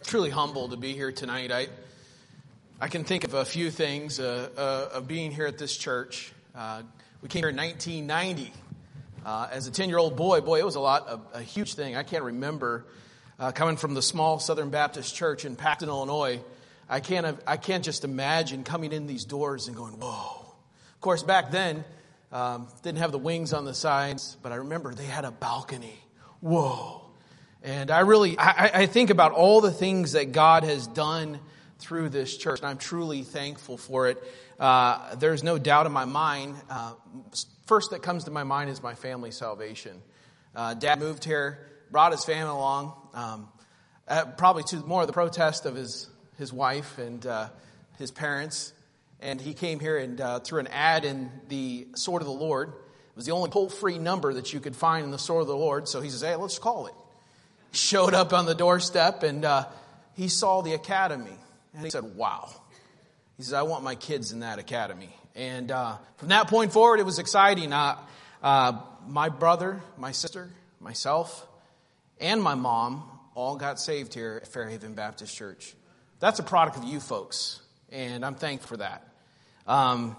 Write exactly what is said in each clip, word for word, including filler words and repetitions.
truly humbled to be here tonight. I I can think of a few things uh, uh, of being here at this church. Uh, we came here in nineteen ninety. Uh, as a ten-year-old boy, boy, it was a lot, of, a huge thing. I can't remember uh, coming from the small Southern Baptist church in Paxton, Illinois. I can't I can't just imagine coming in these doors and going, whoa. Of course, back then, um, didn't have the wings on the sides, but I remember they had a balcony. Whoa. And I really, I, I think about all the things that God has done through this church, and I'm truly thankful for it. Uh, there's no doubt in my mind. Uh, first that comes to my mind is my family's salvation. Uh, Dad moved here, brought his family along, um, uh, probably to more of the protest of his, his wife and uh, his parents. And he came here and uh, through an ad in the Sword of the Lord. It was the only toll-free number that you could find in the Sword of the Lord. So he says, hey, let's call it. Showed up on the doorstep and uh, he saw the academy. And he said, wow. He says, I want my kids in that academy. And uh, from that point forward, it was exciting. Uh, uh, my brother, my sister, myself, and my mom all got saved here at Fairhaven Baptist Church. That's a product of you folks, and I'm thankful for that. Um,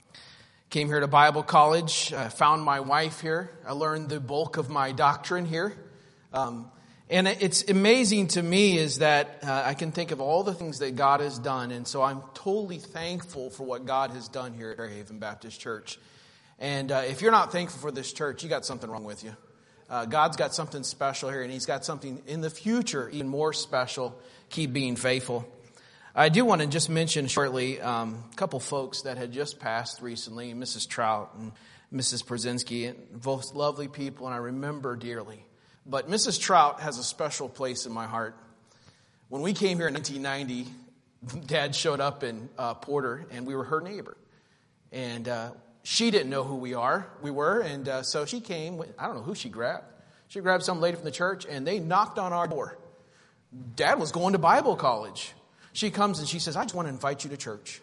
came here to Bible college, uh, found my wife here. I learned the bulk of my doctrine here. Um, And it's amazing to me is that uh, I can think of all the things that God has done. And so I'm totally thankful for what God has done here at Fairhaven Baptist Church. And uh, if you're not thankful for this church, you got something wrong with you. Uh, God's got something special here, and He's got something in the future even more special. Keep being faithful. I do want to just mention shortly um, a couple folks that had just passed recently, Missus Trout and Missus Brzezinski, both lovely people, and I remember dearly. But Missus Trout has a special place in my heart. When we came here in nineteen ninety, Dad showed up in uh, Porter, and we were her neighbor. And uh, she didn't know who we are. We were, and uh, so she came. With, I don't know who she grabbed. She grabbed some lady from the church, and they knocked on our door. Dad was going to Bible college. She comes and she says, I just want to invite you to church.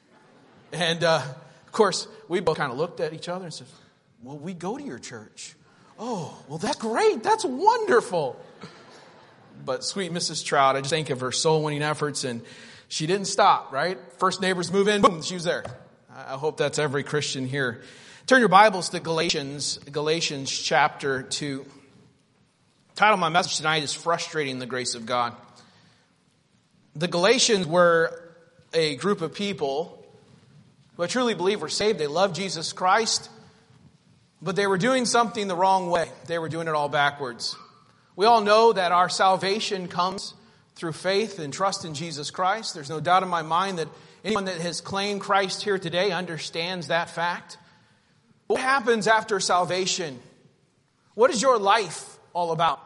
And uh, of course, we both kind of looked at each other and said, well, we go to your church. Oh, well, that's great. That's wonderful. But sweet Missus Trout, I just think of her soul-winning efforts, and she didn't stop, right? First neighbors move in, boom, she was there. I hope that's every Christian here. Turn your Bibles to Galatians, Galatians chapter two. The title of my message tonight is Frustrating the Grace of God. The Galatians were a group of people who I truly believe were saved. They loved Jesus Christ. But they were doing something the wrong way. They were doing it all backwards. We all know that our salvation comes through faith and trust in Jesus Christ. There's no doubt in my mind that anyone that has claimed Christ here today understands that fact. What happens after salvation? What is your life all about?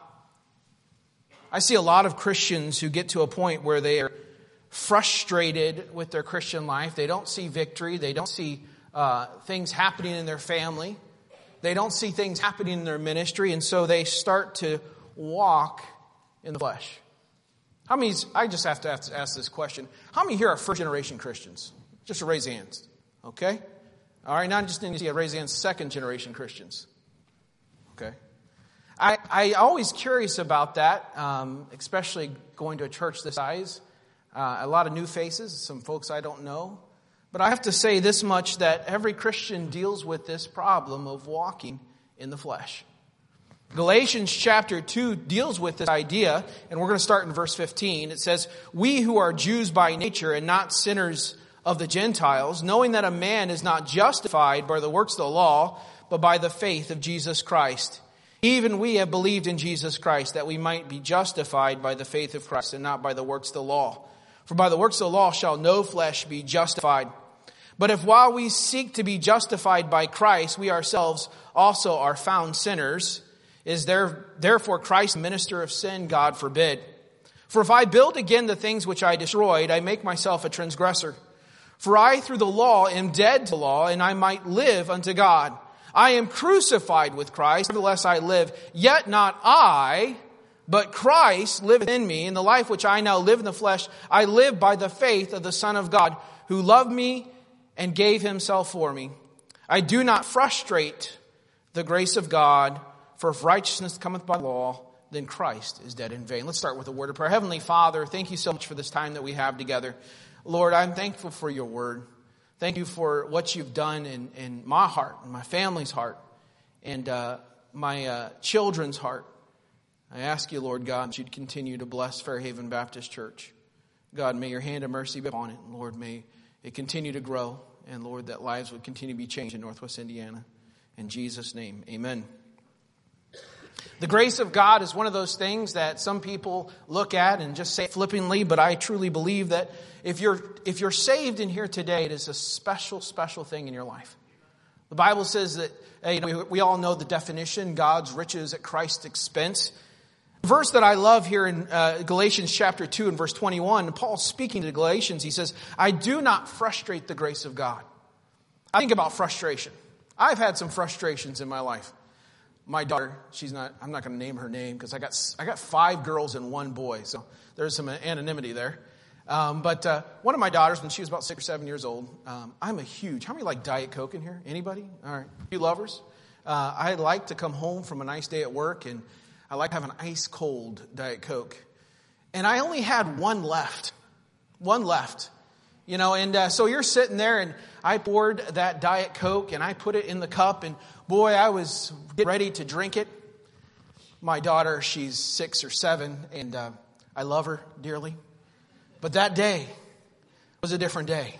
I see a lot of Christians who get to a point where they are frustrated with their Christian life. They don't see victory. They don't see uh, things happening in their family. They don't see things happening in their ministry, and so they start to walk in the flesh. How many, I just have to, have to ask this question. How many here are first-generation Christians? Just to raise hands. Okay? All right, now I just need to see a raise hands, second-generation Christians. Okay? I, I always curious about that, um, especially going to a church this size. Uh, a lot of new faces, some folks I don't know. But I have to say this much, that every Christian deals with this problem of walking in the flesh. Galatians chapter two deals with this idea, and we're going to start in verse fifteen. It says, we who are Jews by nature and not sinners of the Gentiles, knowing that a man is not justified by the works of the law, but by the faith of Jesus Christ. Even we have believed in Jesus Christ, that we might be justified by the faith of Christ and not by the works of the law. For by the works of the law shall no flesh be justified. But if while we seek to be justified by Christ, we ourselves also are found sinners, is there therefore Christ minister of sin? God forbid. For if I build again the things which I destroyed, I make myself a transgressor. For I through the law am dead to law, and I might live unto God. I am crucified with Christ, nevertheless I live, yet not I, but Christ liveth in me. In the life which I now live in the flesh, I live by the faith of the Son of God, who loved me and gave himself for me. I do not frustrate the grace of God, for if righteousness cometh by law, then Christ is dead in vain. Let's start with a word of prayer. Heavenly Father, thank you so much for this time that we have together. Lord, I'm thankful for your word. Thank you for what you've done in, in my heart, in my family's heart, and uh, my uh, children's heart. I ask you, Lord God, that you'd continue to bless Fairhaven Baptist Church. God, may your hand of mercy be upon it. And Lord, may it continue to grow. And Lord, that lives would continue to be changed in Northwest Indiana. In Jesus' name, amen. The grace of God is one of those things that some people look at and just say flippantly, but I truly believe that if you're if you're saved in here today, it is a special, special thing in your life. The Bible says that, you know, we, we all know the definition, God's riches at Christ's expense. The verse that I love here in uh, Galatians chapter two and verse twenty-one, Paul's speaking to the Galatians, he says, I do not frustrate the grace of God. I think about frustration. I've had some frustrations in my life. My daughter, she's not, I'm not going to name her name because I got I got five girls and one boy, so there's some anonymity there. Um, but uh, one of my daughters, when she was about six or seven years old, um, I'm a huge, how many like Diet Coke in here? Anybody? All right. You lovers? Uh, I like to come home from a nice day at work and I like to have an ice cold Diet Coke. And I only had one left. One left. You know, and uh, so you're sitting there and I poured that Diet Coke and I put it in the cup and boy, I was getting ready to drink it. My daughter, she's six or seven and uh, I love her dearly. But that day was a different day.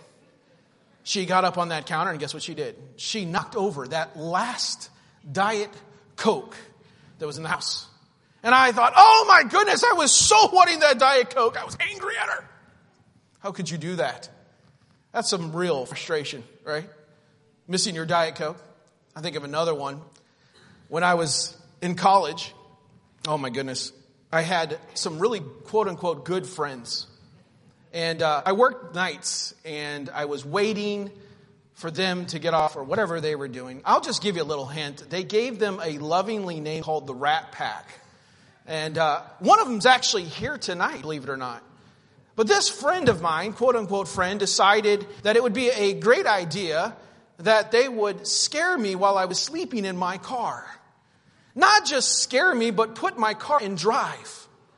She got up on that counter and guess what she did? She knocked over that last Diet Coke that was in the house. And I thought, oh my goodness, I was so wanting that Diet Coke. I was angry at her. How could you do that? That's some real frustration, right? Missing your Diet Coke. I think of another one. When I was in college, oh my goodness, I had some really quote unquote good friends. And uh, I worked nights and I was waiting for them to get off or whatever they were doing. I'll just give you a little hint. They gave them a lovingly name called the Rat Pack. And uh, one of them's actually here tonight, believe it or not. But this friend of mine, quote unquote friend, decided that it would be a great idea that they would scare me while I was sleeping in my car. Not just scare me, but put my car in drive.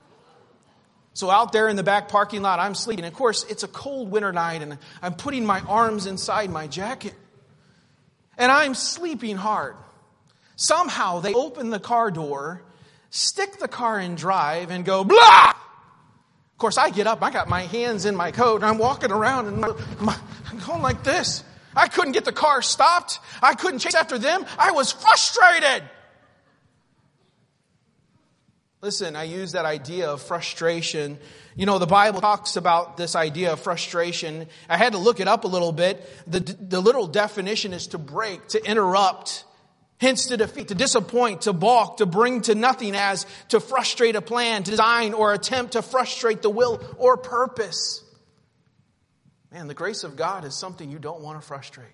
So out there in the back parking lot, I'm sleeping. Of course, it's a cold winter night and I'm putting my arms inside my jacket. And I'm sleeping hard. Somehow they open the car door, stick the car in drive and go, blah! Of course, I get up. I got my hands in my coat and I'm walking around and my, my, I'm going like this. I couldn't get the car stopped. I couldn't chase after them. I was frustrated. Listen, I use that idea of frustration. You know, the Bible talks about this idea of frustration. I had to look it up a little bit. The, the literal definition is to break, to interrupt, hence to defeat, to disappoint, to balk, to bring to nothing, as to frustrate a plan, to design or attempt to frustrate the will or purpose. Man, the grace of God is something you don't want to frustrate.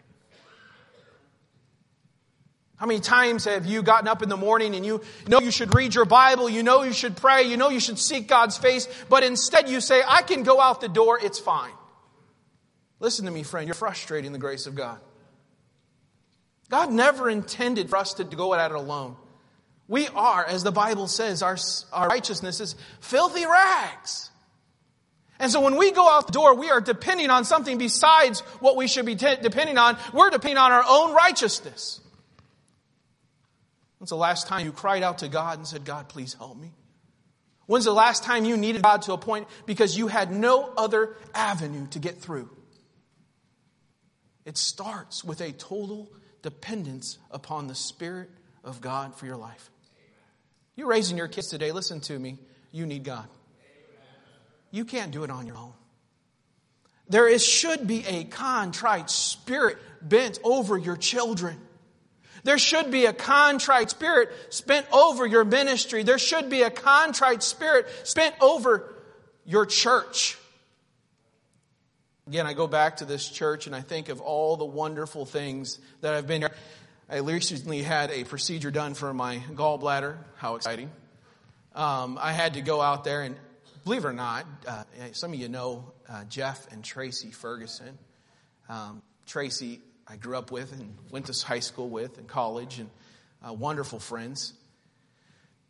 How many times have you gotten up in the morning and you know you should read your Bible, you know you should pray, you know you should seek God's face, but instead you say, I can go out the door, it's fine. Listen to me, friend, you're frustrating the grace of God. God never intended for us to go at it alone. We are, as the Bible says, our, our righteousness is filthy rags. And so when we go out the door, we are depending on something besides what we should be t- depending on. We're depending on our own righteousness. When's the last time you cried out to God and said, God, please help me? When's the last time you needed God to a point because you had no other avenue to get through? It starts with a total dependence upon the Spirit of God for your life. You're raising your kids today, listen to me, you need God. You can't do it on your own. There is, should be a contrite spirit bent over your children. There should be a contrite spirit spent over your ministry. There should be a contrite spirit spent over your church. Again, I go back to this church and I think of all the wonderful things that I've been here. I recently had a procedure done for my gallbladder. How exciting. Um, I had to go out there and, believe it or not, uh, some of you know uh, Jeff and Tracy Ferguson. Um, Tracy I grew up with and went to high school with and college, and uh, wonderful friends.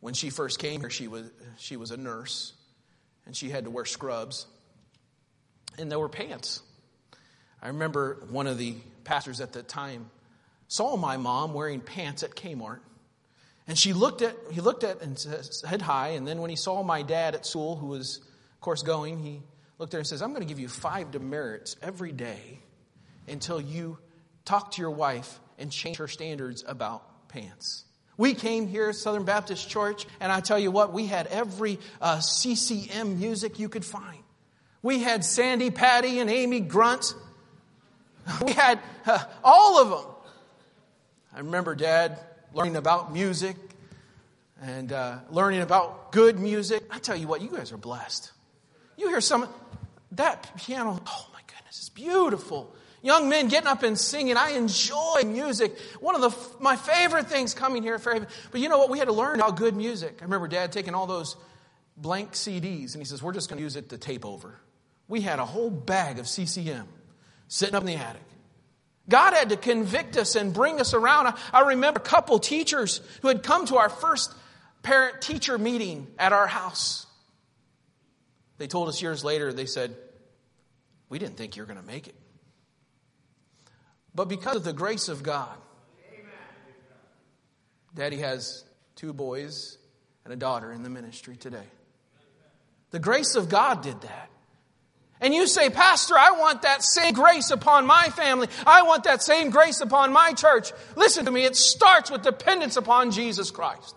When she first came here, she was, she was a nurse, and she had to wear scrubs, and there were pants. I remember one of the pastors at the time saw my mom wearing pants at Kmart, and she looked at, he looked at and said hi, and then when he saw my dad at school, who was, of course, going, he looked at her and says, I'm going to give you five demerits every day until you talk to your wife and change her standards about pants. We came here at Southern Baptist Church, and I tell you what, we had every uh, C C M music you could find. We had Sandy Patty and Amy Grunt. We had uh, all of them. I remember Dad learning about music and uh, learning about good music. I tell you what, you guys are blessed. You hear some, that piano, oh my goodness, it's beautiful. Young men getting up and singing. I enjoy music. One of the my favorite things coming here at Fairhaven. But you know what? We had to learn about good music. I remember Dad taking all those blank C Ds, and he says, we're just going to use it to tape over. We had a whole bag of C C M sitting up in the attic. God had to convict us and bring us around. I, I remember a couple teachers who had come to our first parent-teacher meeting at our house. They told us years later, they said, we didn't think you were going to make it. But because of the grace of God, Daddy has two boys and a daughter in the ministry today. The grace of God did that. And you say, Pastor, I want that same grace upon my family. I want that same grace upon my church. Listen to me, it starts with dependence upon Jesus Christ.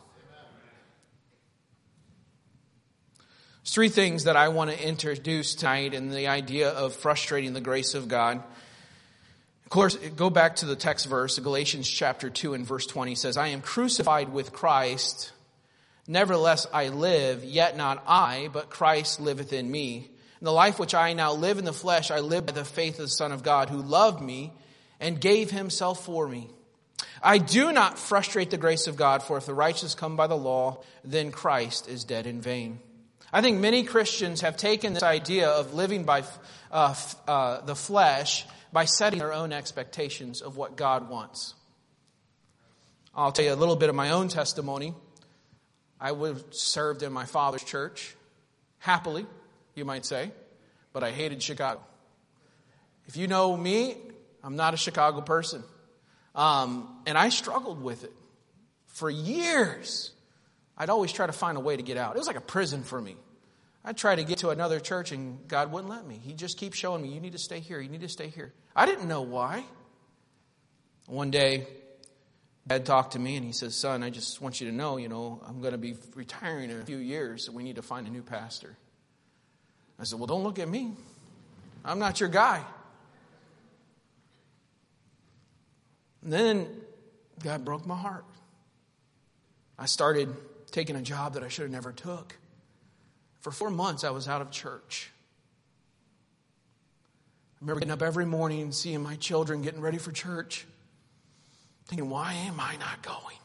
There's three things that I want to introduce tonight in the idea of frustrating the grace of God. Of course, go back to the text verse, Galatians chapter two and verse twenty says, I am crucified with Christ. Nevertheless, I live, yet not I, but Christ liveth in me. In the life which I now live in the flesh, I live by the faith of the Son of God, who loved me and gave himself for me. I do not frustrate the grace of God, for if the righteous come by the law, then Christ is dead in vain. I think many Christians have taken this idea of living by uh, uh, the flesh by setting their own expectations of what God wants. I'll tell you a little bit of my own testimony. I would have served in my father's church, happily, you might say, but I hated Chicago. If you know me, I'm not a Chicago person. Um, and I struggled with it for years. I'd always try to find a way to get out. It was like a prison for me. I'd try to get to another church and God wouldn't let me. He'd just keep showing me, you need to stay here, you need to stay here. I didn't know why. One day, Dad talked to me and he says, son, I just want you to know, you know, I'm going to be retiring in a few years, so we need to find a new pastor. I said, well, don't look at me. I'm not your guy. And then God broke my heart. I started taking a job that I should have never took. For four months, I was out of church. I remember getting up every morning and seeing my children getting ready for church, thinking, why am I not going?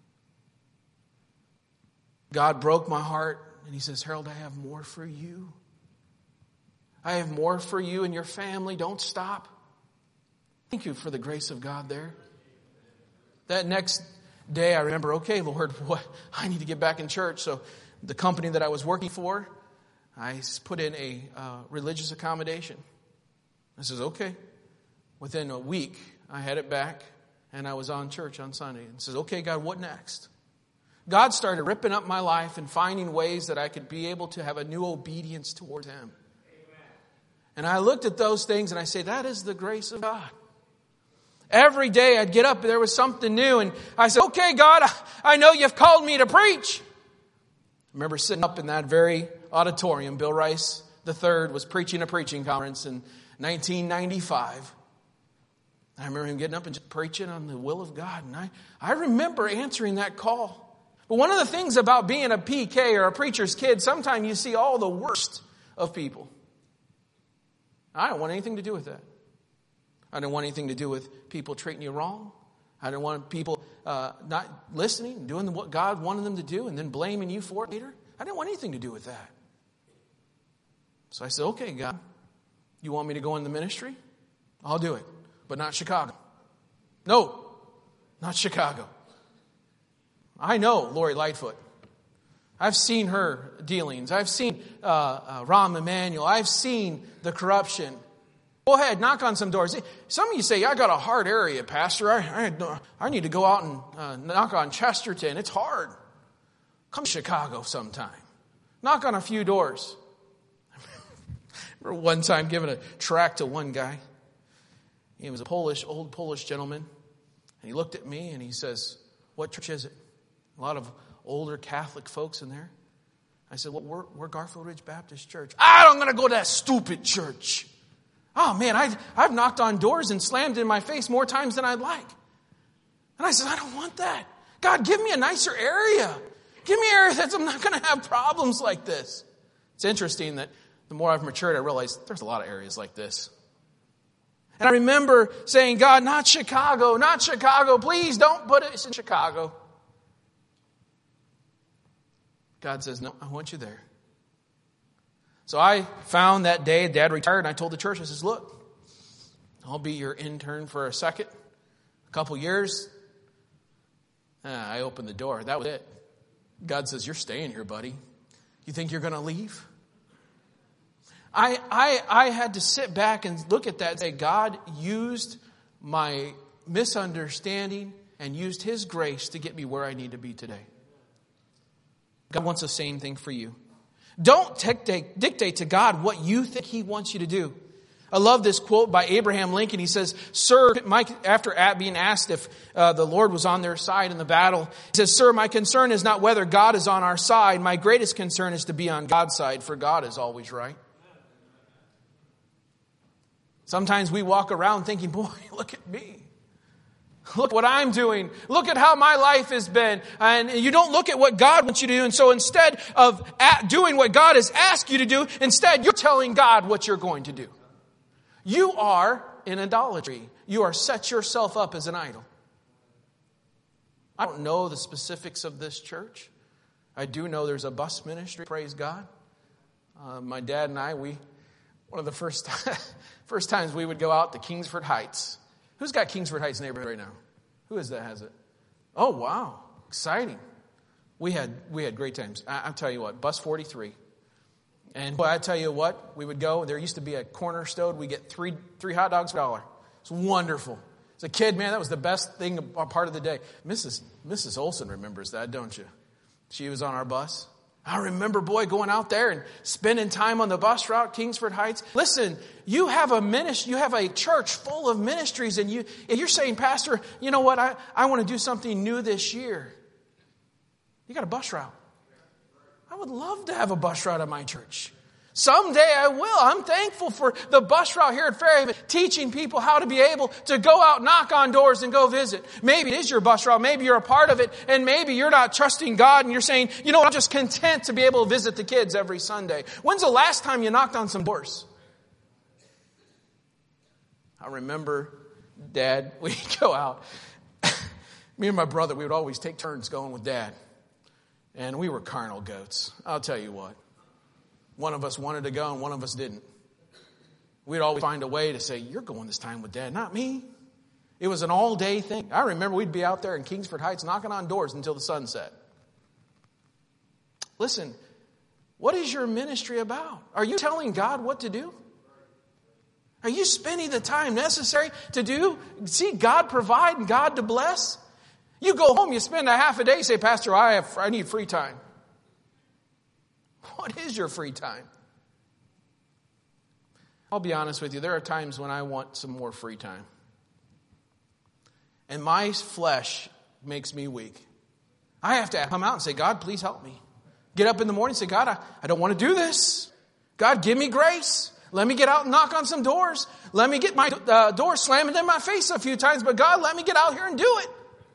God broke my heart, and he says, Harold, I have more for you. I have more for you and your family. Don't stop. Thank you for the grace of God there. That next day, I remember, okay, Lord, what? I need to get back in church. So the company that I was working for, I put in a uh, religious accommodation. I says, okay. Within a week, I had it back, and I was on church on Sunday. And says, okay, God, what next? God started ripping up my life and finding ways that I could be able to have a new obedience towards him. Amen. And I looked at those things, and I say, that is the grace of God. Every day I'd get up and there was something new. And I said, okay, God, I know you've called me to preach. I remember sitting up in that very auditorium. Bill Rice the third was preaching a preaching conference in nineteen ninety-five. I remember him getting up and just preaching on the will of God. And I, I remember answering that call. But one of the things about being a P K or a preacher's kid, sometimes you see all the worst of people. I don't want anything to do with that. I didn't want anything to do with people treating you wrong. I didn't want people uh, not listening, doing what God wanted them to do, and then blaming you for it later. I didn't want anything to do with that. So I said, okay, God, you want me to go in the ministry? I'll do it, but not Chicago. No, not Chicago. I know Lori Lightfoot. I've seen her dealings. I've seen uh, uh, Rahm Emanuel. I've seen the corruption. Go ahead, knock on some doors. Some of you say, I got a hard area, Pastor. I, I, I need to go out and uh, knock on Chesterton. It's hard. Come to Chicago sometime. Knock on a few doors. I remember one time giving a tract to one guy. He was a Polish, old Polish gentleman. And he looked at me and he says, what church is it? A lot of older Catholic folks in there. I said, well, we're, we're Garfield Ridge Baptist Church. I don't going to go to that stupid church. Oh, man, I, I've knocked on doors and slammed in my face more times than I'd like. And I said, I don't want that. God, give me a nicer area. Give me an area that I'm not going to have problems like this. It's interesting that the more I've matured, I realize there's a lot of areas like this. And I remember saying, God, not Chicago, not Chicago. Please don't put it in Chicago. God says, no, I want you there. So I found that day, Dad retired, and I told the church, I says, look, I'll be your intern for a second, a couple years. Ah, I opened the door. That was it. God says, you're staying here, buddy. You think you're going to leave? I, I, I had to sit back and look at that and say, God used my misunderstanding and used His grace to get me where I need to be today. God wants the same thing for you. Don't dictate, dictate to God what you think He wants you to do. I love this quote by Abraham Lincoln. He says, Sir, Mike, after being asked if uh, the Lord was on their side in the battle, he says, Sir, my concern is not whether God is on our side. My greatest concern is to be on God's side, for God is always right. Sometimes we walk around thinking, boy, look at me. Look what I'm doing. Look at how my life has been. And you don't look at what God wants you to do. And so instead of doing what God has asked you to do, instead you're telling God what you're going to do. You are in idolatry. You are set yourself up as an idol. I don't know the specifics of this church. I do know there's a bus ministry, praise God. Uh, my dad and I, we, one of the first, first times we would go out to Kingsford Heights. Who's got Kingsford Heights neighborhood right now? Who is that has it? Oh, wow. Exciting. We had we had great times. I, I'll tell you what, bus forty-three. And boy, I tell you what, we would go. There used to be a corner store. We get three three hot dogs for a dollar. It's wonderful. As a kid, man, that was the best thing, a part of the day. Missus Missus Olson remembers that, don't you? She was on our bus. I remember, boy, going out there and spending time on the bus route, Kingsford Heights. Listen, you have a ministry, you have a church full of ministries, and you, and you're saying, Pastor, you know what? I, I want to do something new this year. You got a bus route. I would love to have a bus route at my church. Someday I will. I'm thankful for the bus route here at Fairhaven, teaching people how to be able to go out, knock on doors, and go visit. Maybe it is your bus route. Maybe you're a part of it, and maybe you're not trusting God, and you're saying, you know what, I'm just content to be able to visit the kids every Sunday. When's the last time you knocked on some doors? I remember, Dad, we'd go out. Me and my brother, we would always take turns going with Dad. And we were carnal goats. I'll tell you what. One of us wanted to go and one of us didn't. We'd always find a way to say, you're going this time with Dad, not me. It was an all-day thing. I remember we'd be out there in Kingsford Heights knocking on doors until the sun set. Listen, what is your ministry about? Are you telling God what to do? Are you spending the time necessary to do, see God provide and God to bless? You go home, you spend a half a day, say, Pastor, I have, I need free time. What is your free time? I'll be honest with you. There are times when I want some more free time. And my flesh makes me weak. I have to come out and say, God, please help me. Get up in the morning and say, God, I, I don't want to do this. God, give me grace. Let me get out and knock on some doors. Let me get my uh, door slammed in my face a few times. But God, let me get out here and do it.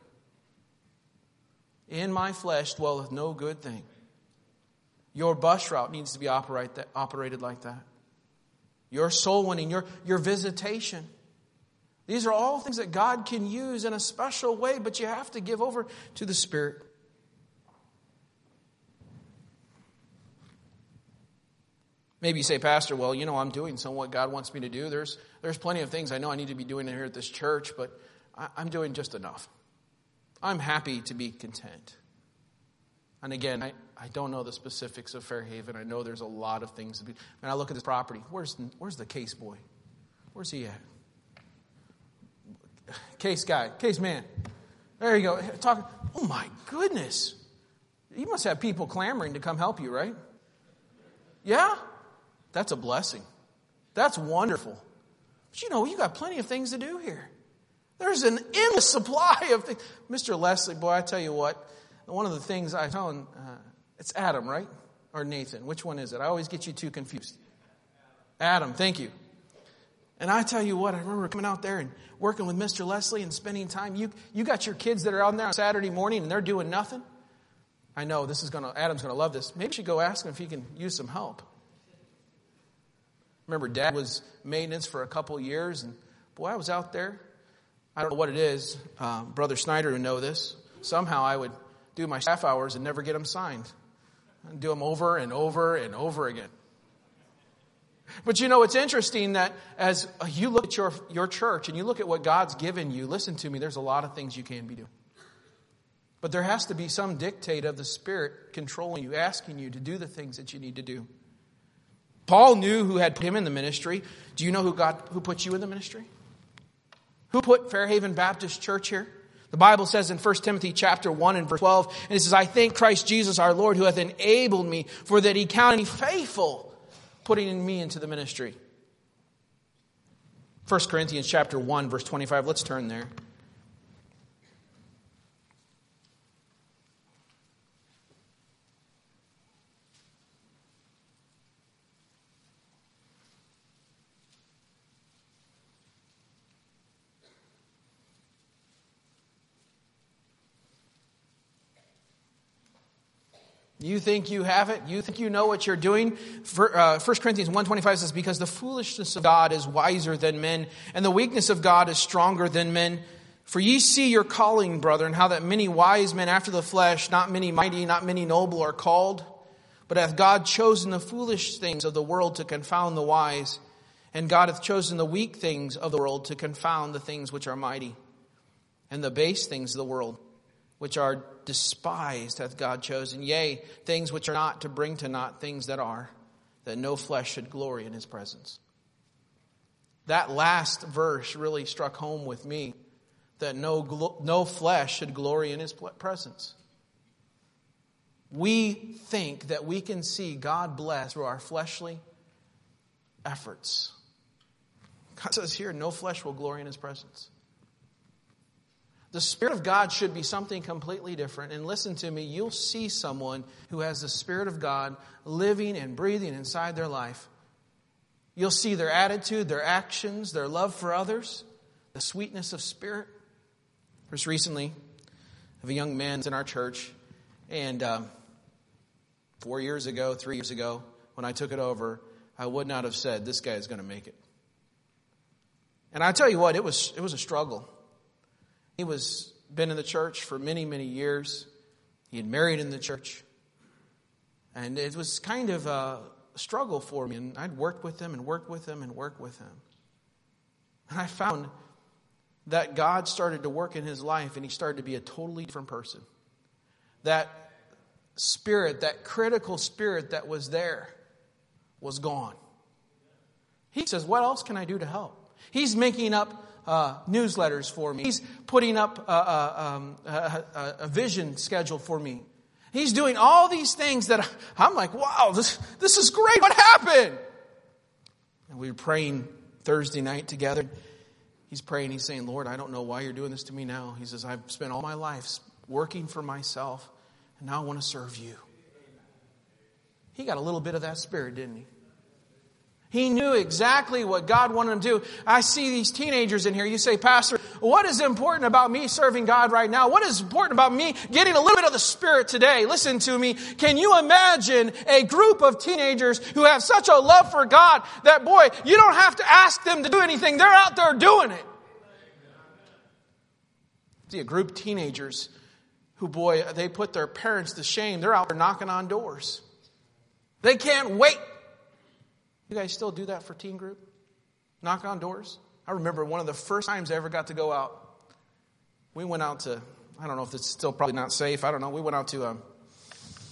In my flesh dwelleth no good thing. Your bus route needs to be operate that, operated like that. Your soul winning, your, your visitation. These are all things that God can use in a special way, but you have to give over to the Spirit. Maybe you say, Pastor, well, you know, I'm doing some what God wants me to do. There's, there's plenty of things I know I need to be doing here at this church, but I, I'm doing just enough. I'm happy to be content. And again, I, I don't know the specifics of Fairhaven. I know there's a lot of things to be. And I look at this property. Where's where's the Case boy? Where's he at? Case guy, Case man. There you go. Talking. Oh my goodness. You must have people clamoring to come help you, right? Yeah? That's a blessing. That's wonderful. But you know, you got plenty of things to do here. There's an endless supply of things. Mister Leslie, boy, I tell you what, one of the things I tell him, uh, it's Adam, right? Or Nathan. Which one is it? I always get you two confused. Adam, thank you. And I tell you what, I remember coming out there and working with Mister Leslie and spending time. You you got your kids that are out there on Saturday morning and they're doing nothing. I know this is gonna Adam's gonna love this. Maybe you should go ask him if he can use some help. Remember, Dad was maintenance for a couple years, and boy, I was out there. I don't know what it is. Uh, Brother Snyder would know this. Somehow I would do my staff hours and never get them signed. I'd do them over and over and over again. But you know, it's interesting that as you look at your, your church and you look at what God's given you, listen to me, there's a lot of things you can be doing. But there has to be some dictate of the Spirit controlling you, asking you to do the things that you need to do. Paul knew who had put him in the ministry. Do you know who God who put you in the ministry? Who put Fairhaven Baptist Church here? The Bible says in First Timothy chapter one and verse twelve, and it says, I thank Christ Jesus our Lord who hath enabled me, for that he counted me faithful, putting me into the ministry. First Corinthians chapter one, verse twenty-five. Let's turn there. You think you have it? You think you know what you're doing? First Corinthians one twenty-five says, because the foolishness of God is wiser than men, and the weakness of God is stronger than men. For ye see your calling, brethren, how that many wise men after the flesh, not many mighty, not many noble, are called. But hath God chosen the foolish things of the world to confound the wise, and God hath chosen the weak things of the world to confound the things which are mighty, and the base things of the world, which are despised, hath God chosen, yea, things which are not, to bring to naught things that are, that no flesh should glory in his presence. That last verse really struck home with me, that no, no flesh should glory in his presence. We think that we can see God bless through our fleshly efforts. God says here, no flesh will glory in his presence. The Spirit of God should be something completely different. And listen to me, you'll see someone who has the Spirit of God living and breathing inside their life. You'll see their attitude, their actions, their love for others, the sweetness of spirit. Just recently, I have a young man in our church, and um, four years ago, three years ago, when I took it over, I would not have said, this guy is going to make it. And I tell you what, it was it was a struggle. He was been in the church for many, many years. He had married in the church. And it was kind of a struggle for me. And I'd worked with him and worked with him and worked with him. And I found that God started to work in his life and he started to be a totally different person. That spirit, that critical spirit that was there was gone. He says, what else can I do to help? He's making up Uh, newsletters for me. He's putting up a, a, um, a, a vision schedule for me. He's doing all these things that I'm like, wow, this, this is great. What happened? And we were praying Thursday night together. He's praying. He's saying, Lord, I don't know why you're doing this to me now. He says, I've spent all my life working for myself, and now I want to serve you. He got a little bit of that spirit, didn't he? He knew exactly what God wanted him to do. I see these teenagers in here. You say, Pastor, what is important about me serving God right now? What is important about me getting a little bit of the Spirit today? Listen to me. Can you imagine a group of teenagers who have such a love for God that, boy, you don't have to ask them to do anything. They're out there doing it. See, a group of teenagers who, boy, they put their parents to shame. They're out there knocking on doors. They can't wait. You guys still do that for teen group? Knock on doors? I remember one of the first times I ever got to go out. We went out to, I don't know if it's still probably not safe. I don't know. We went out to, um,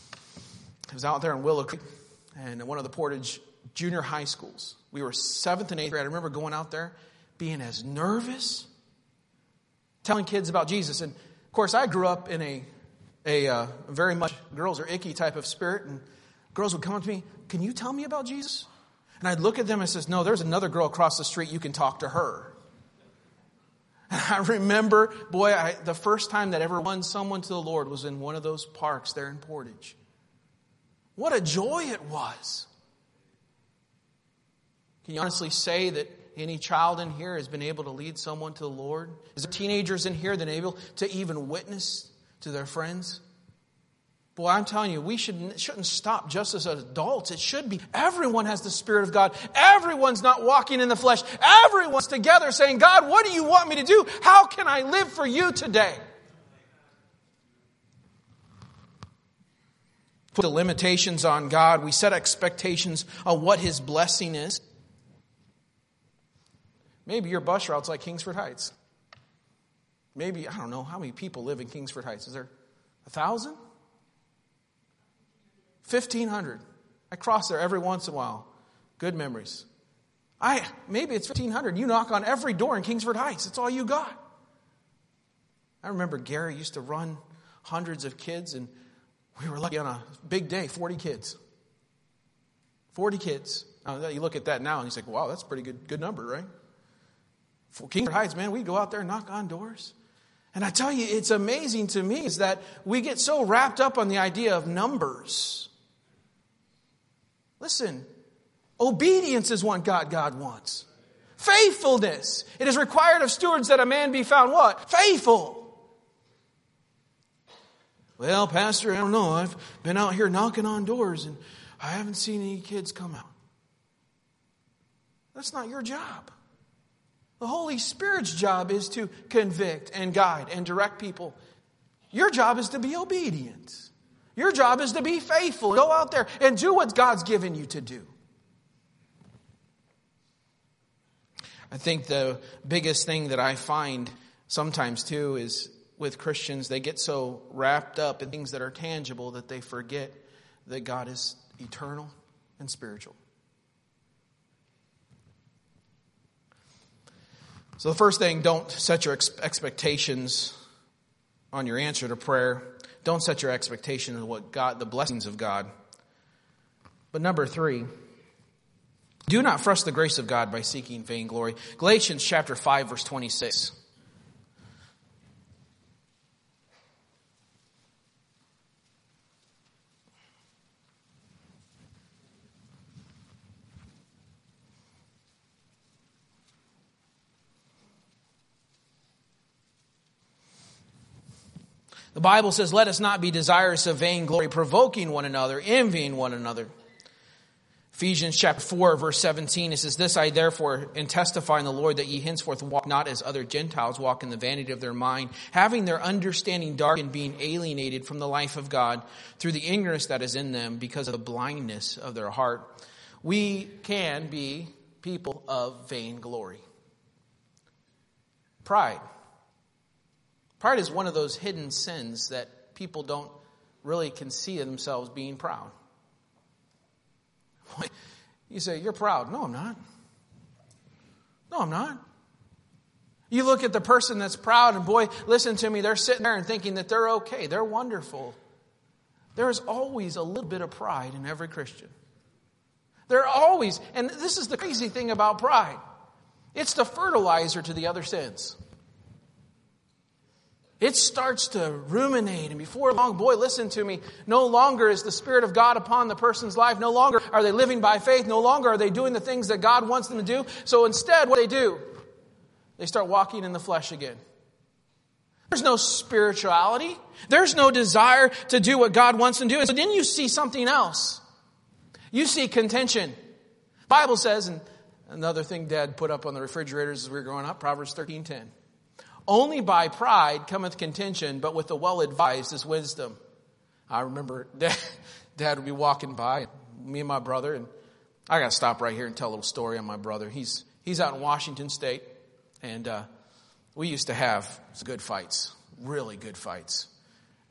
I was out there in Willow Creek and one of the Portage junior high schools. We were seventh and eighth grade. I remember going out there being as nervous, telling kids about Jesus. And of course, I grew up in a, a uh, very much girls are icky type of spirit. And girls would come up to me, can you tell me about Jesus? And I'd look at them and says, no, there's another girl across the street. You can talk to her. And I remember, boy, I, the first time that ever won someone to the Lord was in one of those parks there in Portage. What a joy it was. Can you honestly say that any child in here has been able to lead someone to the Lord? Is there teenagers in here that are able to even witness to their friends? Boy, I'm telling you, we should, shouldn't stop just as adults. It should be. Everyone has the Spirit of God. Everyone's not walking in the flesh. Everyone's together saying, God, what do you want me to do? How can I live for you today? Put the limitations on God. We set expectations on what His blessing is. Maybe your bus route's like Kingsford Heights. Maybe, I don't know, how many people live in Kingsford Heights? Is there a thousand? Fifteen hundred. I cross there every once in a while. Good memories. I maybe it's fifteen hundred. You knock on every door in Kingsford Heights. That's all you got. I remember Gary used to run hundreds of kids, and we were lucky on a big day, forty kids. Forty kids. Now, you look at that now and you say, wow, that's a pretty good good number, right? For Kingsford Heights, man, we go out there and knock on doors. And I tell you, it's amazing to me is that we get so wrapped up on the idea of numbers. Listen, obedience is what God, God wants. Faithfulness. It is required of stewards that a man be found what? Faithful. Well, Pastor, I don't know. I've been out here knocking on doors and I haven't seen any kids come out. That's not your job. The Holy Spirit's job is to convict and guide and direct people. Your job is to be obedient. Your job is to be faithful. Go out there and do what God's given you to do. I think the biggest thing that I find sometimes too is with Christians, they get so wrapped up in things that are tangible that they forget that God is eternal and spiritual. So the first thing, don't set your ex- expectations on your answer to prayer. Don't set your expectation on what God, the blessings of God. But number three, do not frustrate the grace of God by seeking vainglory. Galatians chapter five, verse twenty-six. The Bible says, let us not be desirous of vainglory, provoking one another, envying one another. Ephesians chapter four, verse seventeen, it says, this I therefore and testify in the Lord that ye henceforth walk not as other Gentiles walk in the vanity of their mind, having their understanding darkened, being alienated from the life of God through the ignorance that is in them because of the blindness of their heart. We can be people of vainglory. Pride. Pride is one of those hidden sins that people don't really can see themselves being proud. You say, you're proud. No, I'm not. No, I'm not. You look at the person that's proud and boy, listen to me, they're sitting there and thinking that they're okay. They're wonderful. There is always a little bit of pride in every Christian. There always, and this is the crazy thing about pride. It's the fertilizer to the other sins. It starts to ruminate, and before long, boy, listen to me, no longer is the Spirit of God upon the person's life. No longer are they living by faith. No longer are they doing the things that God wants them to do. So instead, what do they do? They start walking in the flesh again. There's no spirituality. There's no desire to do what God wants them to do. And so then you see something else. You see contention. The Bible says, and another thing Dad put up on the refrigerators as we were growing up, Proverbs thirteen ten. Only by pride cometh contention, but with the well-advised is wisdom. I remember Dad, Dad would be walking by, me and my brother, and I got to stop right here and tell a little story on my brother. He's he's out in Washington State, and uh, we used to have good fights, really good fights.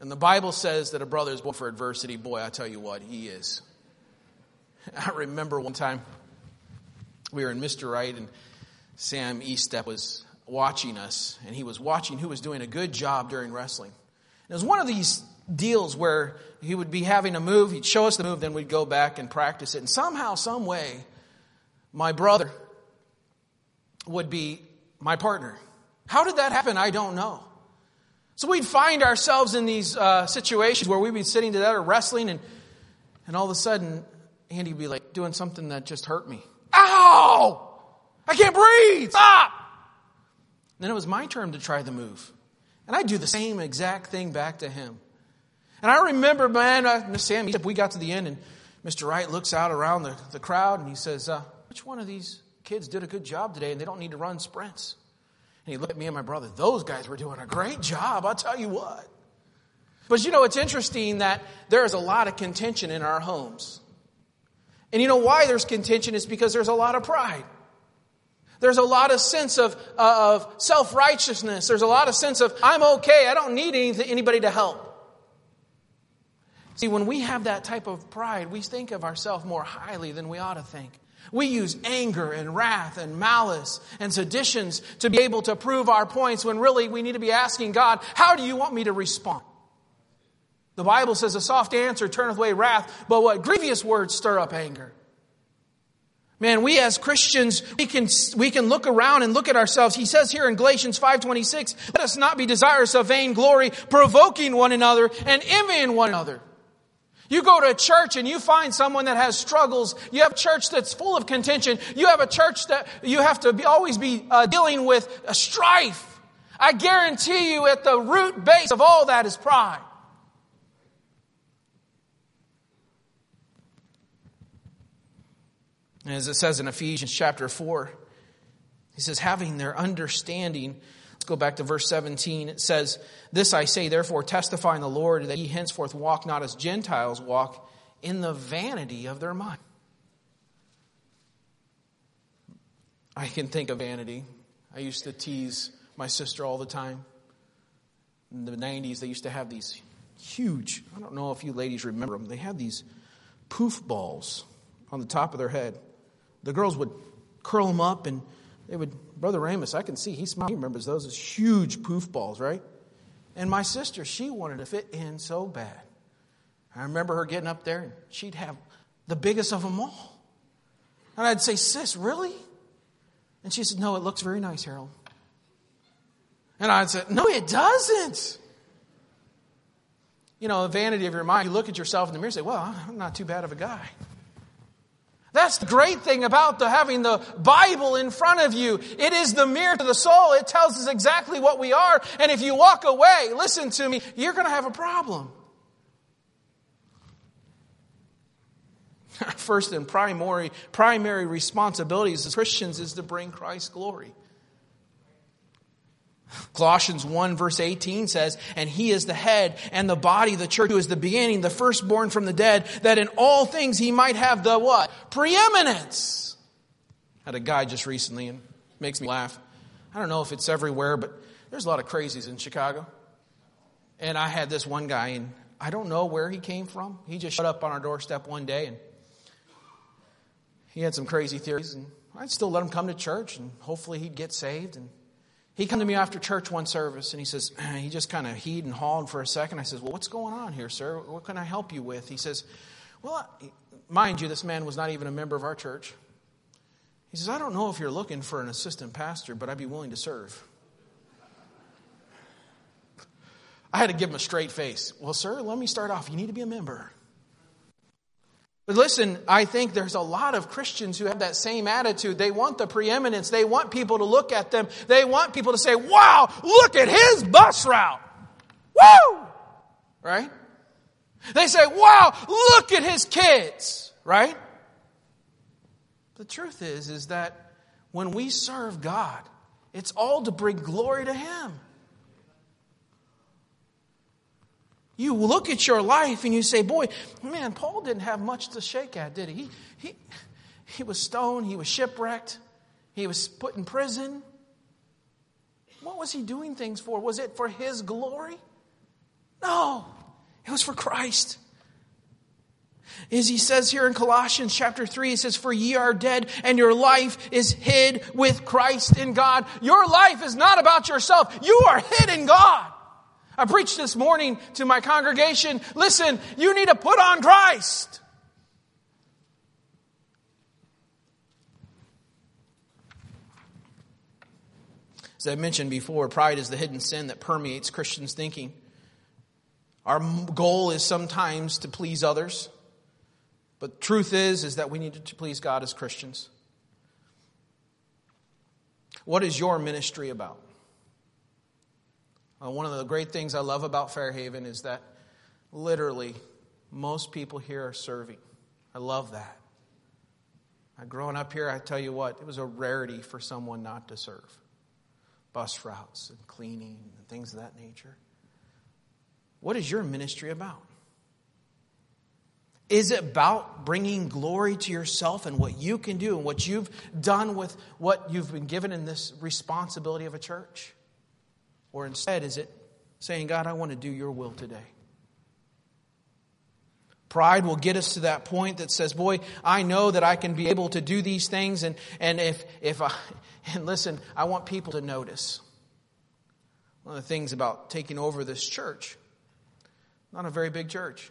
And the Bible says that a brother is born for adversity. Boy, I tell you what, he is. I remember one time we were in Mister Wright and Sam Eastep was watching us. And he was watching who was doing a good job during wrestling. And it was one of these deals where he would be having a move. He'd show us the move, then we'd go back and practice it. And somehow, some way, my brother would be my partner. How did that happen? I don't know. So we'd find ourselves in these uh, situations where we'd be sitting together wrestling, and and all of a sudden, Andy would be like doing something that just hurt me. Ow! I can't breathe! Stop! And then it was my turn to try the move. And I'd do the same exact thing back to him. And I remember, man, uh, Sam, we got to the end, and Mister Wright looks out around the, the crowd, and he says, uh, which one of these kids did a good job today, and they don't need to run sprints? And he looked at me and my brother. Those guys were doing a great job, I'll tell you what. But you know, it's interesting that there is a lot of contention in our homes. And you know why there's contention is because there's a lot of pride. There's a lot of sense of, uh, of self-righteousness. There's a lot of sense of, I'm okay, I don't need anything, anybody to help. See, when we have that type of pride, we think of ourselves more highly than we ought to think. We use anger and wrath and malice and seditions to be able to prove our points when really we need to be asking God, how do you want me to respond? The Bible says a soft answer turneth away wrath, but what grievous words stir up anger. Man, we as Christians, we can, we can look around and look at ourselves. He says here in Galatians five twenty-six, let us not be desirous of vain glory, provoking one another and envying one another. You go to a church and you find someone that has struggles. You have a church that's full of contention. You have a church that you have to be, always be uh, dealing with a strife. I guarantee you at the root base of all that is pride. As it says in Ephesians chapter four, he says, having their understanding. Let's go back to verse seventeen. It says, this I say, therefore, testify in the Lord, that ye henceforth walk not as Gentiles walk, in the vanity of their mind. I can think of vanity. I used to tease my sister all the time. In the nineties, they used to have these huge, I don't know if you ladies remember them, they had these poof balls on the top of their head. The girls would curl them up and they would, Brother Amos, I can see, he smiles, he remembers those as huge poof balls, right? And my sister, she wanted to fit in so bad. I remember her getting up there and she'd have the biggest of them all. And I'd say, sis, really? And she said, no, it looks very nice, Harold. And I'd say, no, it doesn't. You know, the vanity of your mind, you look at yourself in the mirror and say, well, I'm not too bad of a guy. That's the great thing about the, having the Bible in front of you. It is the mirror to the soul. It tells us exactly what we are. And if you walk away, listen to me, you're going to have a problem. Our first and primary, primary responsibilities as Christians is to bring Christ glory. Colossians one verse eighteen says, and he is the head and the body, the church, who is the beginning, the firstborn from the dead, that in all things he might have the what? Preeminence. I had a guy just recently, and it makes me laugh. I don't know if it's everywhere, but there's a lot of crazies in Chicago. And I had this one guy, and I don't know where he came from. He just showed up on our doorstep one day, and he had some crazy theories, and I'd still let him come to church, and hopefully he'd get saved. And he came to me after church one service, and he says, he just kind of heed and hawed for a second. I says, well, what's going on here, sir? What can I help you with? He says, well, mind you, this man was not even a member of our church. He says, I don't know if you're looking for an assistant pastor, but I'd be willing to serve. I had to give him a straight face. Well, sir, let me start off. You need to be a member. But listen, I think there's a lot of Christians who have that same attitude. They want the preeminence. They want people to look at them. They want people to say, wow, look at his bus route. Woo! Right? They say, wow, look at his kids. Right? The truth is, is that when we serve God, it's all to bring glory to Him. You look at your life and you say, boy, man, Paul didn't have much to shake at, did he? He, he, he was stoned. He was shipwrecked. He was put in prison. What was he doing things for? Was it for his glory? No, it was for Christ. As he says here in Colossians chapter three, he says, for ye are dead, and your life is hid with Christ in God. Your life is not about yourself. You are hid in God. I preached this morning to my congregation, listen, you need to put on Christ. As I mentioned before, pride is the hidden sin that permeates Christians' thinking. Our goal is sometimes to please others. But the truth is, is that we need to please God as Christians. What is your ministry about? Uh, one of the great things I love about Fairhaven is that literally most people here are serving. I love that. Uh, growing up here, I tell you what, it was a rarity for someone not to serve. Bus routes and cleaning and things of that nature. What is your ministry about? Is it about bringing glory to yourself and what you can do and what you've done with what you've been given in this responsibility of a church? Or instead, is it saying, God, I want to do your will today? Pride will get us to that point that says, boy, I know that I can be able to do these things. And, and if, if I, and listen, I want people to notice. One of the things about taking over this church, not a very big church.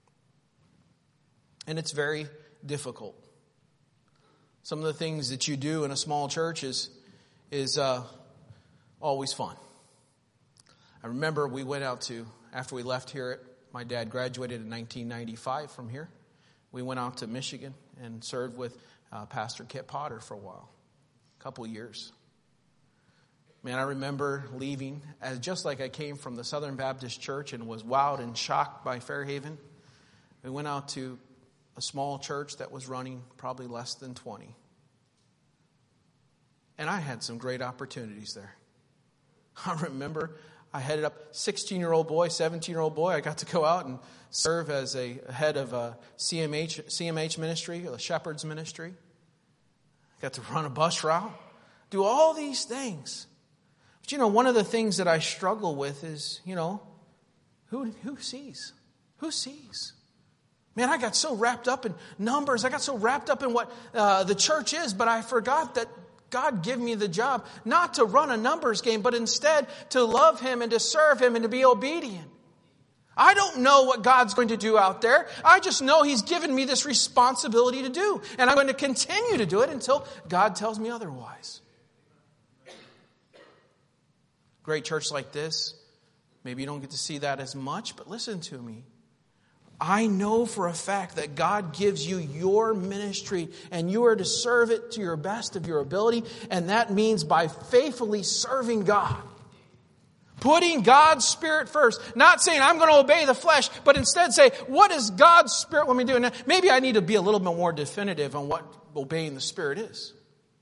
And it's very difficult. Some of the things that you do in a small church is, is uh, always fun. I remember we went out to, after we left here, my dad graduated in nineteen ninety-five from here. We went out to Michigan and served with uh, Pastor Kit Potter for a while, a couple of years. Man, I remember leaving, as just like I came from the Southern Baptist Church and was wowed and shocked by Fairhaven. We went out to a small church that was running probably less than twenty. And I had some great opportunities there. I remember I headed up, sixteen-year-old boy, seventeen-year-old boy. I got to go out and serve as a head of a C M H, C M H ministry, a shepherd's ministry. I got to run a bus route, do all these things. But you know, one of the things that I struggle with is, you know, who who sees? Who sees? Man, I got so wrapped up in numbers. I got so wrapped up in what uh, the church is, but I forgot that God gave me the job not to run a numbers game, but instead to love Him and to serve Him and to be obedient. I don't know what God's going to do out there. I just know He's given me this responsibility to do. And I'm going to continue to do it until God tells me otherwise. Great church like this, maybe you don't get to see that as much, but listen to me. I know for a fact that God gives you your ministry and you are to serve it to your best of your ability. And that means by faithfully serving God. Putting God's Spirit first. Not saying I'm going to obey the flesh, but instead say, what does God's Spirit want me to do? And maybe I need to be a little bit more definitive on what obeying the Spirit is.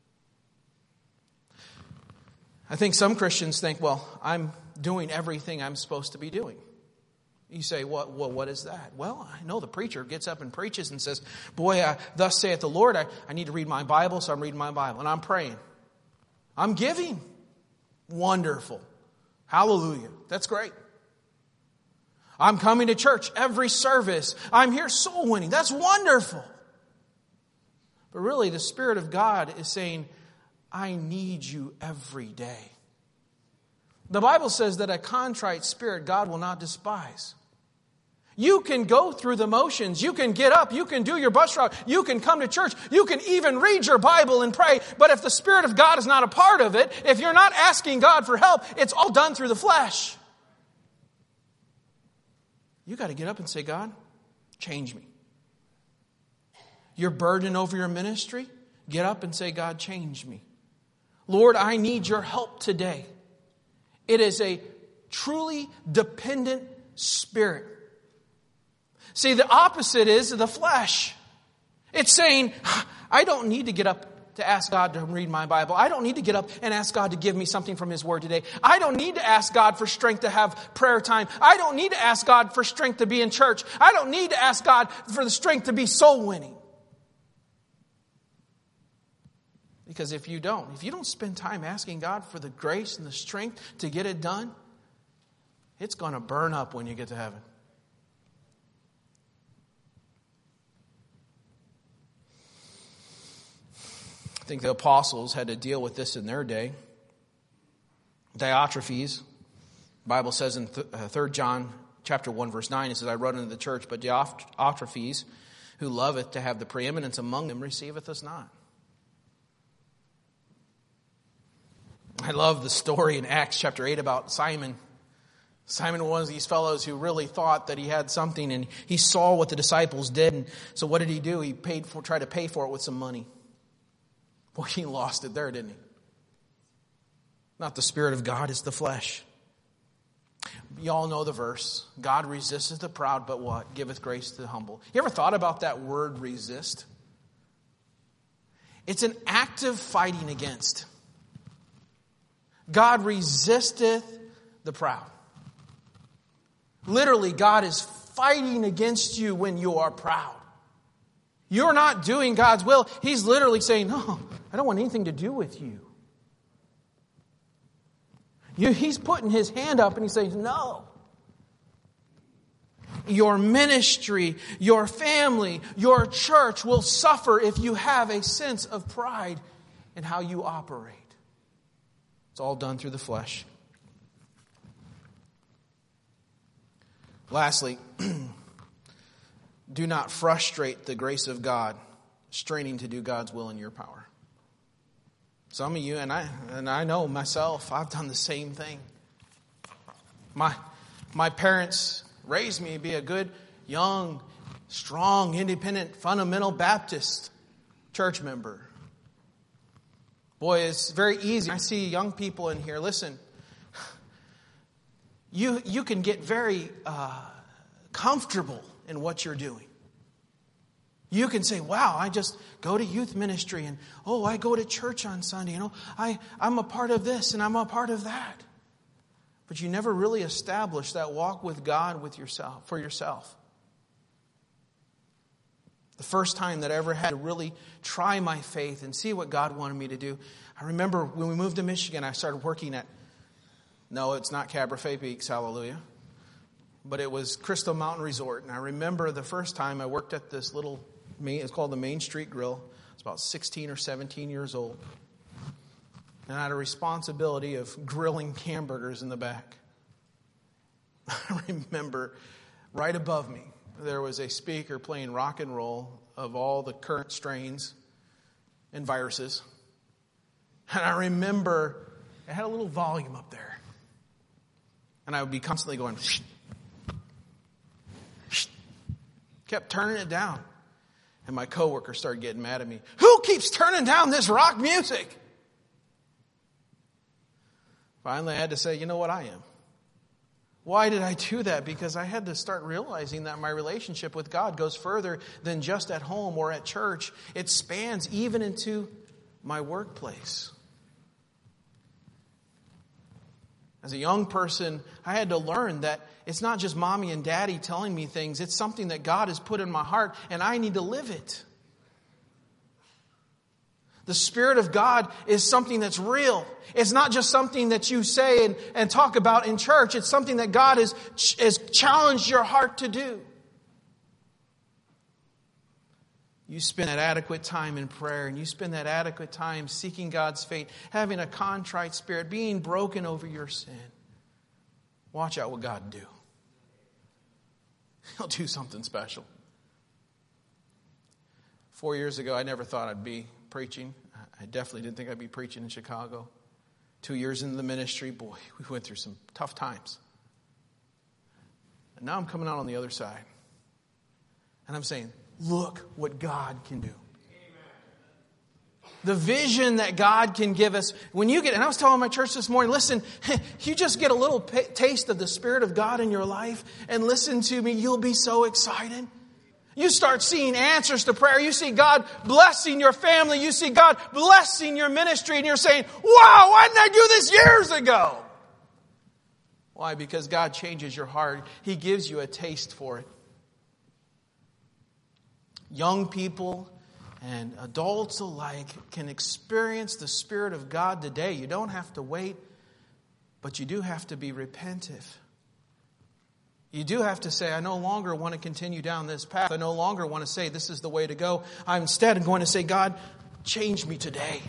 I think some Christians think, well, I'm doing everything I'm supposed to be doing. You say, what, well, what is that? Well, I know the preacher gets up and preaches and says, boy, I, thus saith the Lord, I, I need to read my Bible, so I'm reading my Bible. And I'm praying. I'm giving. Wonderful. Hallelujah. That's great. I'm coming to church every service. I'm here soul winning. That's wonderful. But really, the Spirit of God is saying, I need you every day. The Bible says that a contrite spirit God will not despise. You can go through the motions. You can get up. You can do your bus route. You can come to church. You can even read your Bible and pray. But if the Spirit of God is not a part of it, if you're not asking God for help, it's all done through the flesh. You got to get up and say, God, change me. You're burdened over your ministry. Get up and say, God, change me. Lord, I need your help today. It is a truly dependent spirit. See, the opposite is the flesh. It's saying, I don't need to get up to ask God to read my Bible. I don't need to get up and ask God to give me something from His Word today. I don't need to ask God for strength to have prayer time. I don't need to ask God for strength to be in church. I don't need to ask God for the strength to be soul winning. Because if you don't, if you don't spend time asking God for the grace and the strength to get it done, It's going to burn up when you get to heaven. I think the apostles had to deal with this in their day. Diotrephes, the Bible says in Third John chapter one, verse nine, it says, I wrote unto the church, but Diotrephes, who loveth to have the preeminence among them, receiveth us not. I love the story in Acts chapter eight about Simon. Simon was one of these fellows who really thought that he had something, and he saw what the disciples did. And so what did he do? He paid for, tried to pay for it with some money. Boy, he lost it there, didn't he? Not the Spirit of God, it's the flesh. You all know the verse. God resisteth the proud, but what? Giveth grace to the humble. You ever thought about that word resist? It's an active fighting against. God resisteth the proud. Literally, God is fighting against you when you are proud. You're not doing God's will. He's literally saying, no, I don't want anything to do with you. you he's putting his hand up and he's saying, no. Your ministry, your family, your church will suffer if you have a sense of pride in how you operate. It's all done through the flesh. Lastly, do not frustrate the grace of God, straining to do God's will in your power. Some of you, and I and I know myself, I've done the same thing. My, my parents raised me to be a good, young, strong, independent, fundamental Baptist church member. Boy, it's very easy. I see young people in here. Listen, you you can get very uh, comfortable in what you're doing. You can say, wow, I just go to youth ministry and, oh, I go to church on Sunday. You know, I, I'm a part of this and I'm a part of that. But you never really establish that walk with God with yourself for yourself. The first time that I ever had to really try my faith and see what God wanted me to do, I remember when we moved to Michigan, I started working at, no, it's not Cabernet Peaks, hallelujah. But it was Crystal Mountain Resort. And I remember the first time I worked at this little, it's called the Main Street Grill. I was about sixteen or seventeen years old. And I had a responsibility of grilling hamburgers in the back. I remember right above me, there was a speaker playing rock and roll of all the current strains and viruses. And I remember it had a little volume up there. And I would be constantly going, shh, shh, kept turning it down. And my coworker started getting mad at me. Who keeps turning down this rock music? Finally, I had to say, you know what, I am. Why did I do that? Because I had to start realizing that my relationship with God goes further than just at home or at church. It spans even into my workplace. As a young person, I had to learn that it's not just mommy and daddy telling me things. It's something that God has put in my heart, and I need to live it. The Spirit of God is something that's real. It's not just something that you say and, and talk about in church. It's something that God has, has challenged your heart to do. You spend that adequate time in prayer, and you spend that adequate time seeking God's faith, having a contrite spirit, being broken over your sin. Watch out what God will do. He'll do something special. Four years ago, I never thought I'd be preaching. I definitely didn't think I'd be preaching in Chicago. Two years into the ministry, boy, we went through some tough times. And now I'm coming out on the other side. And I'm saying, look what God can do. The vision that God can give us. When you get, and I was telling my church this morning, listen, you just get a little p- taste of the Spirit of God in your life and listen to me, you'll be so excited. You start seeing answers to prayer. You see God blessing your family. You see God blessing your ministry. And you're saying, wow, why didn't I do this years ago? Why? Because God changes your heart. He gives you a taste for it. Young people and adults alike can experience the Spirit of God today. You don't have to wait, but you do have to be repentive. You do have to say, I no longer want to continue down this path. I no longer want to say this is the way to go. I'm instead going to say, God, change me today.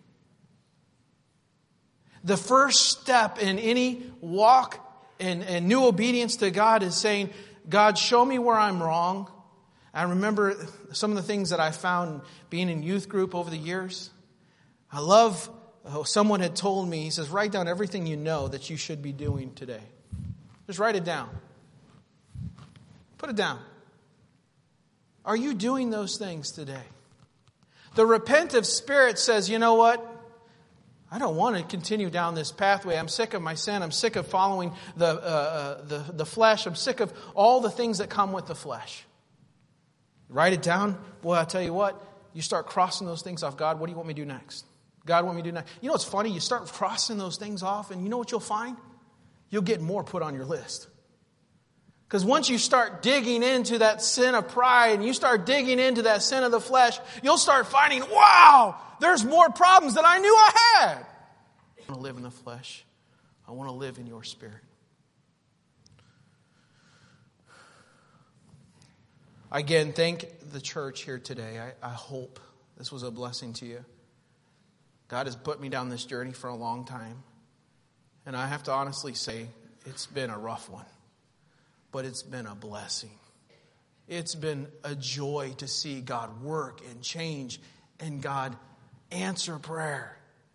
The first step in any walk and, and new obedience to God is saying, God, show me where I'm wrong. I remember some of the things that I found being in youth group over the years. I love how someone had told me, he says, write down everything you know that you should be doing today. Just write it down. Put it down. Are you doing those things today? The repentant spirit says, you know what? I don't want to continue down this pathway. I'm sick of my sin. I'm sick of following the, uh, the, the flesh. I'm sick of all the things that come with the flesh. Write it down. Boy, I'll tell you what. You start crossing those things off. God, what do you want me to do next? God, what do you want me to do next? You know what's funny? You start crossing those things off, and you know what you'll find? You'll get more put on your list. Because once you start digging into that sin of pride and you start digging into that sin of the flesh, you'll start finding, wow, there's more problems than I knew I had. I want to live in the flesh. I want to live in your spirit. Again, thank the church here today. I, I hope this was a blessing to you. God has put me down this journey for a long time. And I have to honestly say, it's been a rough one. But it's been a blessing. It's been a joy to see God work and change and God answer prayer.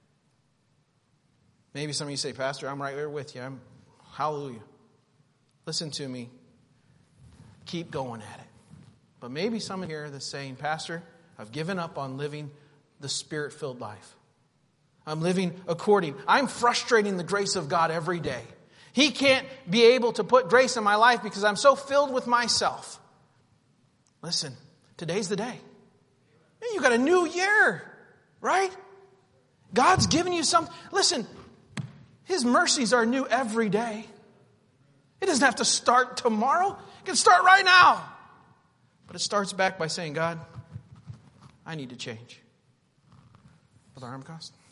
Maybe some of you say, Pastor, I'm right there with you. I'm, hallelujah. Listen to me. Keep going at it. But maybe some of you here that's saying, Pastor, I've given up on living the Spirit-filled life. I'm living according. I'm frustrating the grace of God every day. He can't be able to put grace in my life because I'm so filled with myself. Listen, today's the day. You got a new year, right? God's given you something. Listen, His mercies are new every day. It doesn't have to start tomorrow. It can start right now. But it starts back by saying, God, I need to change. Brother Armcost.